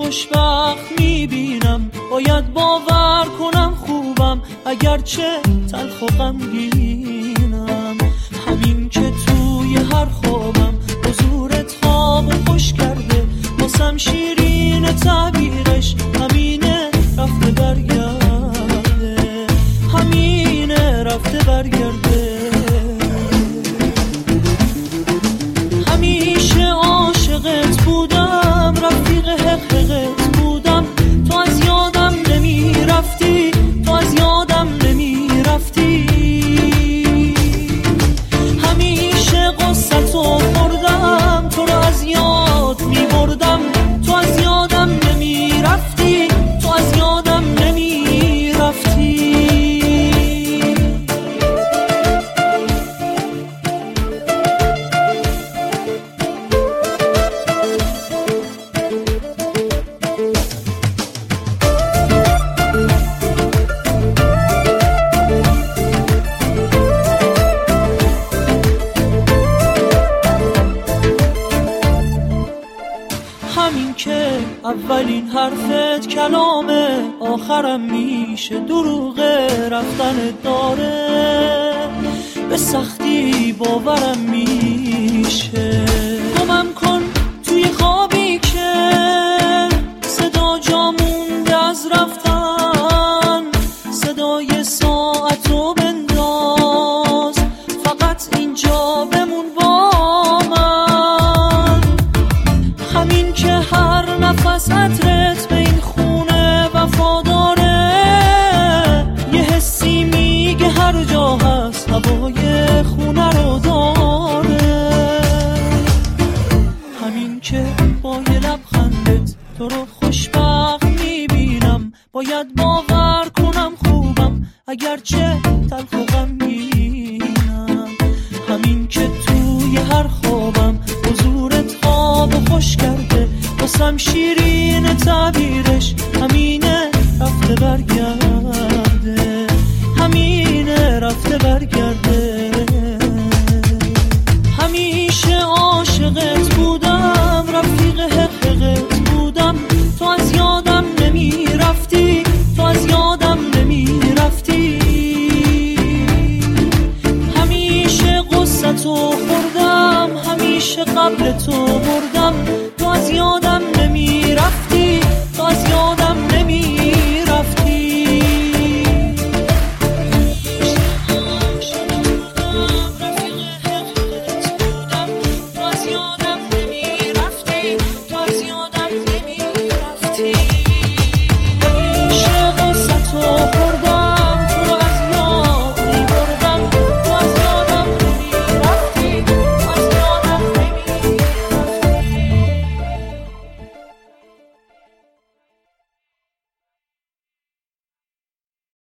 خوشبخت میبینم، باید باور کنم خوبم اگرچه تلخ و غمگینم. همین که توی هر خوابم حضورت خواب خوش کرده، واسم شیرین تعبیرش همینه رفته برگرده، همینه رفته برگرده. همیشه عاشقت بودم، رفیق حقیقت بودم، تو از یادم نمی رفتی، تو از یادم نمی رفتی. همیشه قصتو خوردم، تو رو از یاد می بردم، تو از یادم نمی رفتی، تو از یادم نمی رفتی. همین که اولین حرفت کلامه، آخرم میشه دروغه، رفتن داره به سختی باورم میشه. گمم کن توی خوابی که صدا جا مونده از رفتن، صدای ساعتو بنداز، فقط اینجا بمون با من. همین که هر نفس عطرت به این خونه وفاداره، یه حسی میگه هر جا هست هوای خونه رو داره. همین که با یه لبخندت تو رو خوشبخت میبینم، باید باور کنم خوبم اگرچه تلخ و غمگینم. همین که توی هر خوابم حضورت خواب خوش کرده، واسم شیرین تعبیرش همینه رفته برگرده، همینه رفته برگرده. همیشه عاشقت بودم، رفیق حقیقت بودم، تو از یادم نمی رفتی، تو از یادم نمی رفتی. همیشه قصتو خوردم، همیشه قبل تو مردم، تو از یادم